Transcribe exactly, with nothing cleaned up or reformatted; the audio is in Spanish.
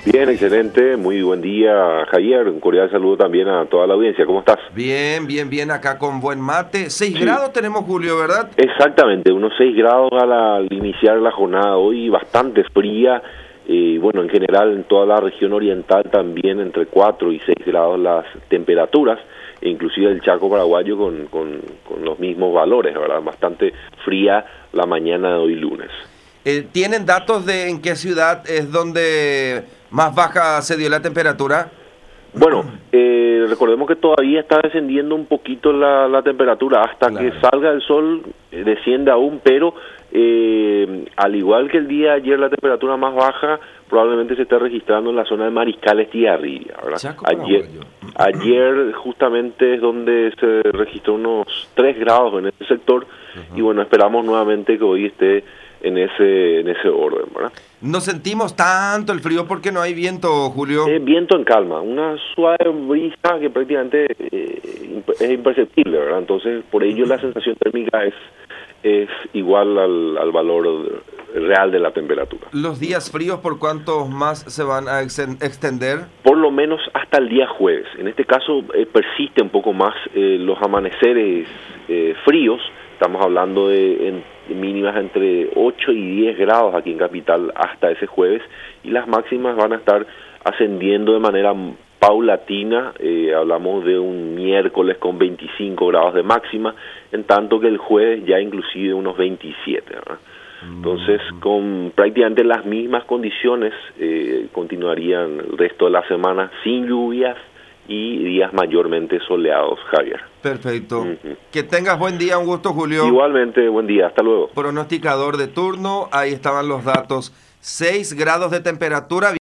Bien, excelente, muy buen día, Javier. Un cordial saludo también a toda la audiencia. ¿Cómo estás? Bien, bien, bien, acá con buen mate. Seis Sí. grados tenemos, Julio, ¿verdad? Exactamente, unos seis grados al, al iniciar la jornada hoy, bastante fría. Y eh, bueno, en general en toda la región oriental también entre cuatro y seis grados las temperaturas, e inclusive el Chaco paraguayo con, con, con los mismos valores, ¿verdad? Bastante fría la mañana de hoy lunes. Eh, ¿Tienen datos de en qué ciudad es donde más baja se dio la temperatura? Bueno, eh, recordemos que todavía está descendiendo un poquito la, la temperatura hasta Claro. que salga el sol, eh, desciende aún, pero eh, al igual que el día de ayer la temperatura más baja probablemente se esté registrando en la zona de Mariscal Estigarribia, ¿verdad? Chaco Ayer, paraguayo. ayer justamente es donde se registró unos tres grados en ese sector. Uh-huh. Y bueno, esperamos nuevamente que hoy esté en ese en ese orden, ¿verdad? No sentimos tanto el frío porque no hay viento, Julio. Eh, viento en calma, una suave brisa que prácticamente eh, es imperceptible, ¿verdad? Entonces, por ello la sensación térmica es es igual al, al valor real de la temperatura. ¿Los días fríos por cuántos más se van a extender? Por lo menos hasta el día jueves. En este caso eh, persiste un poco más eh, los amaneceres eh, fríos. Estamos hablando de en, mínimas entre ocho y diez grados aquí en Capital hasta ese jueves, y las máximas van a estar ascendiendo de manera paulatina. Eh, hablamos de un miércoles con veinticinco grados de máxima, en tanto que el jueves ya inclusive unos veintisiete, ¿verdad? Entonces, con prácticamente las mismas condiciones, eh, continuarían el resto de la semana sin lluvias y días mayormente soleados, Javier. Perfecto. Uh-huh. Que tengas buen día, un gusto, Julio. Igualmente, buen día, hasta luego. Pronosticador de turno, ahí estaban los datos. seis grados de temperatura.